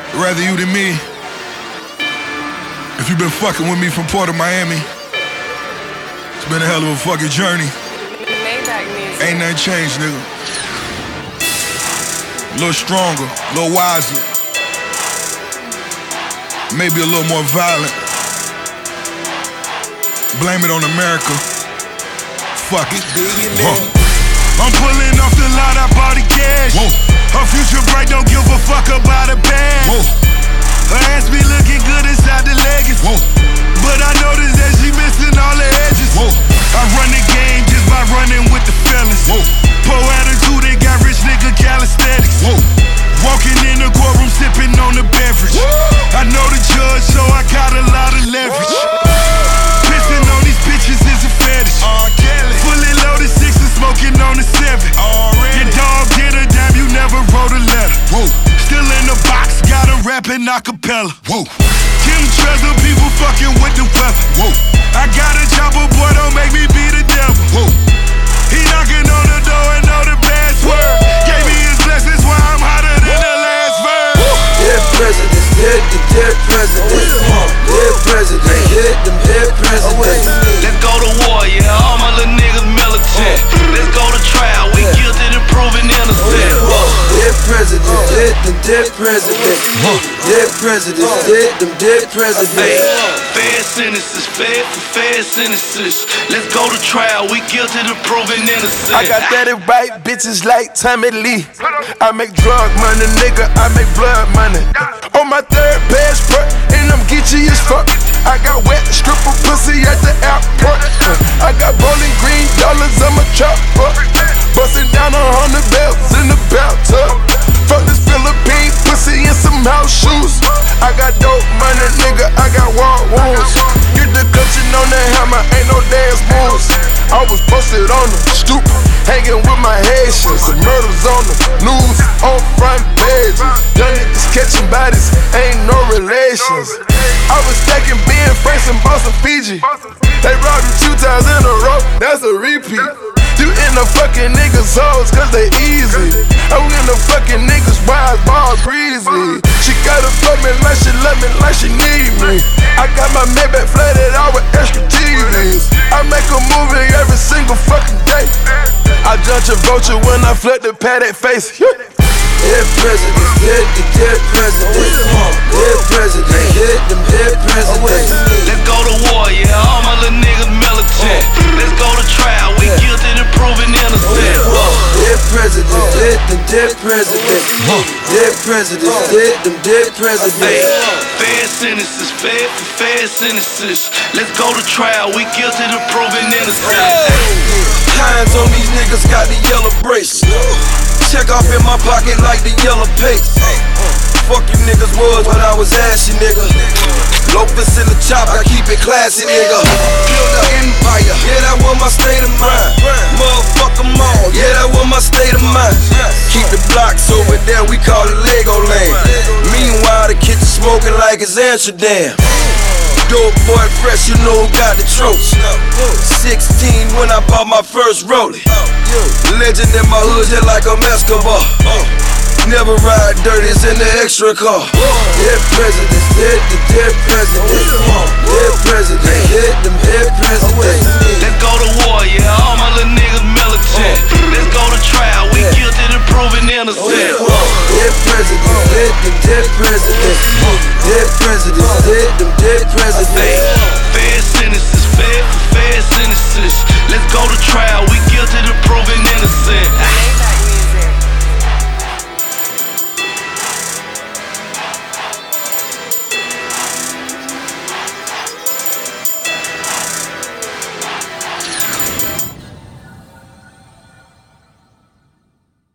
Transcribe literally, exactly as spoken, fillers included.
Rather you than me. If you been fucking with me from Port of Miami, it's been a hell of a fucking journey. Ain't nothing changed, nigga. A little stronger, a little wiser. Maybe a little more violent. Blame it on America. Fuck it. Huh. I'm pulling off the lot, I bought the cash. Whoa. Her future bright, don't give a fuck about a bag. Whoa. Her ass be looking good inside the leggings. Whoa. But I noticed that she missing all the edges. Whoa. I run the game just by running with the fellas. Whoa. Poor attitude, they got rich nigga calisthenics. Whoa. Walking in the courtroom sipping on the beverage. Whoa. I know the judge, so I got a lot of leverage. Pissing on these bitches is a fetish. Fully loaded six and smoking on the seven. Your dog did a dime, you never wrote a letter. Whoa. Still in the box, got a rapping acapella. Whoa. Kim Treasure, people fucking with the weapon. Whoa. I got a chopper, boy, don't make me be the devil. Whoa. He knocking on the door and know the bad word. Gave me his blessings while I'm hotter than the last verse. Dead presidents, dead, the dead presidents. Dead presidents, hit them dead presidents. Let's go to war, yeah, all my little niggas militant. Let's go to trial, we guilty to proving innocent. Dead presidents, dead them dead presidents. Dead presidents, dead them dead presidents. Fair sentences, fair for fair sentences. Let's go to trial, we guilty to proving innocent. I got that right bitches like Tommy Lee. I make drug money, nigga, I make blood money. On my third passport, and I'm Geechee as fuck. I got wet stripper pussy at the airport. I got bowling green dollars, I'm a chopper. Bustin' down a hundred bells in the bathtub. Fuck this Philippine pussy in some house shoes. I got dope money, nigga, I got war wounds. Get the clutching on the hammer, ain't no dance moves. I was posted on the stoop, hanging with my Haitians. The murders on the news, on front pages. Young niggas catching bodies, ain't no relations. I was stacking Ben Franks and Boston, Fiji. They robbed you two times in a row, that's a repeat. You in the fucking niggas' hoes, cause they easy. I'm in the fucking niggas' wise ball breezy. She gotta fuck me like she love me, like she need me. I got my Maybach flooded out with extra T Vs. I make a movie every single fucking day. I judge a vulture when I flip the Patek face. Dead presidents, dead, the dead presidents. Dead presidents, hit them dead presidents. Let's go to war, yeah, all my little niggas militant. Let's go to trial, we guilty to proving innocent. Dead presidents, dead, them dead presidents. Dead presidents, dead, them dead presidents. Fair sentences, fair for fair sentences. Let's go to trial, we guilty to proving innocent. Hands on these niggas got the yellow bracelet. Check off in my pocket like the yellow paste. Fuck you niggas was when I was ashy, nigga. Loafers in the chop, I keep it classy, nigga. Build an empire, yeah, that was my state of mind. Motherfuck 'em all, yeah, that was my state of mind. Keep the blocks over there, we call it Lego Land. Meanwhile, the kitchen smoking like it's Amsterdam. Dope boy fresh, you know who got the tropes. Sixteen when I bought my first rollie. Legend in my hood just like a Escobar. Never ride dirty, it's in the extra car. Dead presidents, dead, the dead presidents. Dead presidents, hit them dead presidents. Let's go to war, yeah, all my little niggas militant. Let's go to trial, we guilty to proving innocent. Dead presidents,